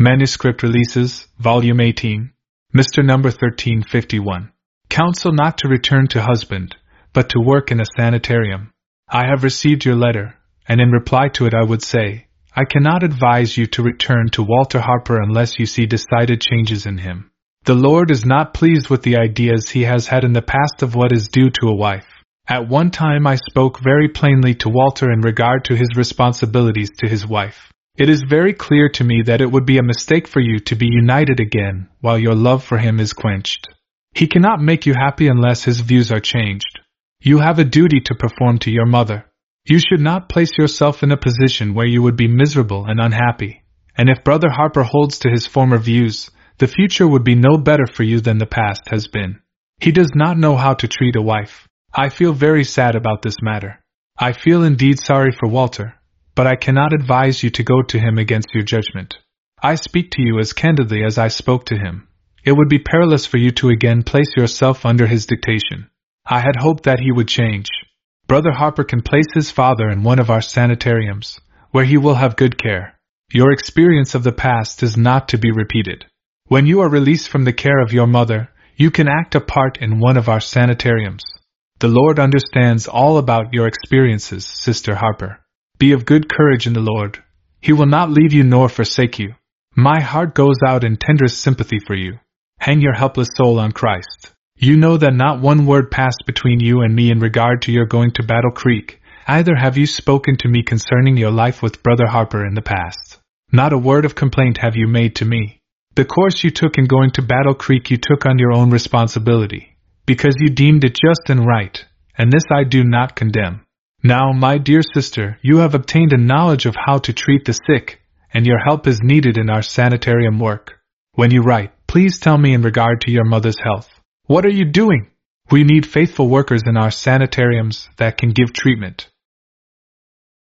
Manuscript Releases, Volume 18, Mr. Number 1351. Counsel not to return to husband, but to work in a sanitarium. I have received your letter, and in reply to it I would say, I cannot advise you to return to Walter Harper unless you see decided changes in him. The Lord is not pleased with the ideas he has had in the past of what is due to a wife. At one time I spoke very plainly to Walter in regard to his responsibilities to his wife. It is very clear to me that it would be a mistake for you to be united again while your love for him is quenched. He cannot make you happy unless his views are changed. You have a duty to perform to your mother. You should not place yourself in a position where you would be miserable and unhappy, and if Brother Harper holds to his former views, the future would be no better for you than the past has been. He does not know how to treat a wife. I feel very sad about this matter. I feel indeed sorry for Walter, but I cannot advise you to go to him against your judgment. I speak to you as candidly as I spoke to him. It would be perilous for you to again place yourself under his dictation. I had hoped that he would change. Brother Harper can place his father in one of our sanitariums, where he will have good care. Your experience of the past is not to be repeated. When you are released from the care of your mother, you can act a part in one of our sanitariums. The Lord understands all about your experiences, Sister Harper. Be of good courage in the Lord. He will not leave you nor forsake you. My heart goes out in tenderest sympathy for you. Hang your helpless soul on Christ. You know that not one word passed between you and me in regard to your going to Battle Creek, either have you spoken to me concerning your life with Brother Harper in the past. Not a word of complaint have you made to me. The course you took in going to Battle Creek you took on your own responsibility, because you deemed it just and right, and this I do not condemn. Now, my dear sister, you have obtained a knowledge of how to treat the sick, and your help is needed in our sanitarium work. When you write, please tell me in regard to your mother's health. What are you doing? We need faithful workers in our sanitariums that can give treatment.